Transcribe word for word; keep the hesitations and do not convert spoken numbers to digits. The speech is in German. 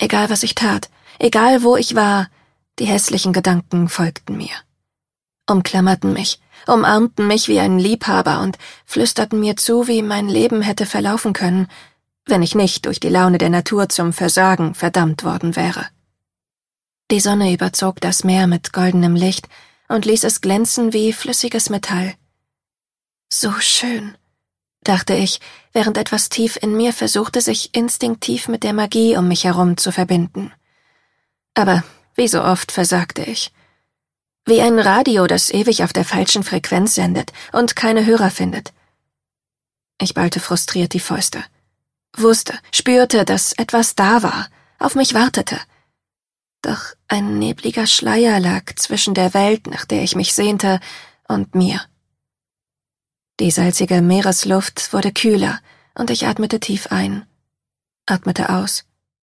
Egal, was ich tat, egal, wo ich war, die hässlichen Gedanken folgten mir. Umklammerten mich, umarmten mich wie ein Liebhaber und flüsterten mir zu, wie mein Leben hätte verlaufen können, wenn ich nicht durch die Laune der Natur zum Versagen verdammt worden wäre. Die Sonne überzog das Meer mit goldenem Licht und ließ es glänzen wie flüssiges Metall. So schön, dachte ich, während etwas tief in mir versuchte, sich instinktiv mit der Magie um mich herum zu verbinden. Aber wie so oft versagte ich. Wie ein Radio, das ewig auf der falschen Frequenz sendet und keine Hörer findet. Ich ballte frustriert die Fäuste. Wusste, spürte, dass etwas da war, auf mich wartete. Doch ein nebliger Schleier lag zwischen der Welt, nach der ich mich sehnte, und mir. Die salzige Meeresluft wurde kühler, und ich atmete tief ein, atmete aus.